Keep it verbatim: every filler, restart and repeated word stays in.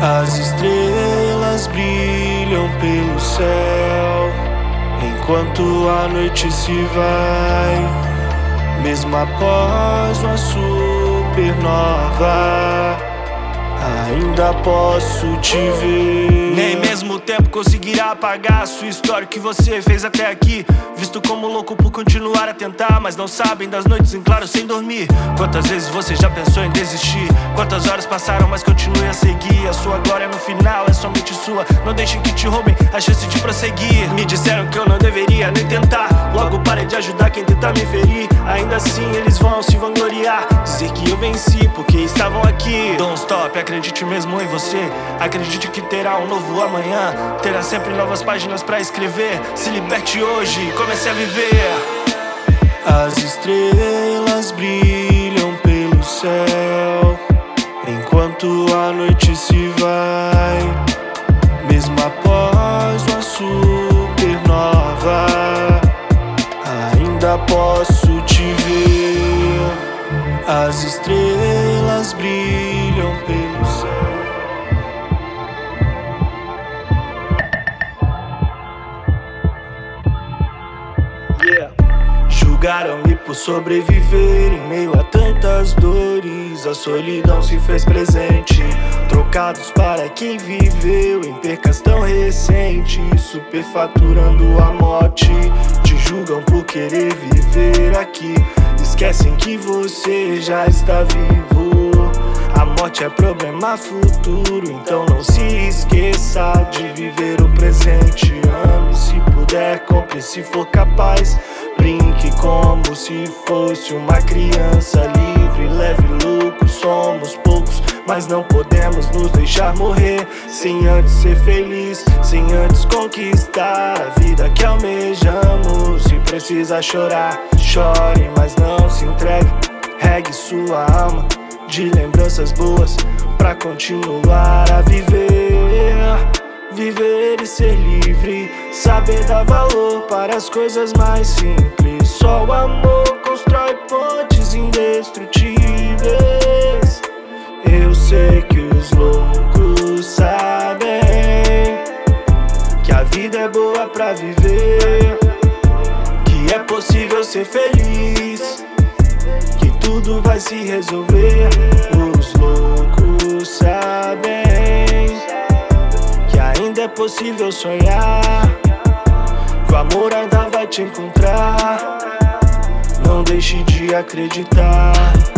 As estrelas brilham pelo céu enquanto a noite se vai, mesmo após uma supernova, ainda posso te ver. Nem mesmo o tempo conseguirá apagar a sua história, o que você fez até aqui. Visto como louco por continuar a tentar, mas não sabem das noites em claro sem dormir. Quantas vezes você já pensou em desistir? Quantas horas passaram, mas continue a seguir. A sua glória no final é somente sua. Não deixe que te roubem a chance de prosseguir. Me disseram que eu não deveria nem tentar, logo parei de ajudar quem tenta me ferir. Ainda assim eles vão se vangloriar, dizer que eu venci porque estavam aqui. Don't stop, acredite mesmo em você. Acredite que terá um novo amanhã. Terá sempre novas páginas pra escrever. Se liberte hoje, comece a viver. As estrelas brilham pelo céu enquanto a noite se vai, mesmo após uma supernova, ainda posso te ver. As estrelas brilham pelo céu. Yeah. Julgaram-me por sobreviver em meio a tantas dores. A solidão se fez presente, trocados para quem viveu em percas tão recentes, superfaturando a morte. Te julgam por querer viver aqui, esquecem que você já está vivo. A morte é problema futuro, então não se esqueça de viver o presente. Ame se puder, compre se for capaz. Brinque como se fosse uma criança livre, leve louco. Somos poucos, mas não podemos nos deixar morrer sem antes ser feliz, sem antes conquistar a vida que almejamos. Se precisa chorar, chore, mas não se entregue. Regue sua alma de lembranças boas pra continuar a viver. Viver e ser livre, saber dar valor para as coisas mais simples. Só o amor constrói pontes indestrutíveis. Eu sei que os loucos sabem que a vida é boa pra viver, que é possível ser feliz, que tudo vai se resolver. Os loucos sabem que ainda é possível sonhar, que o amor ainda vai te encontrar. Não deixe de acreditar.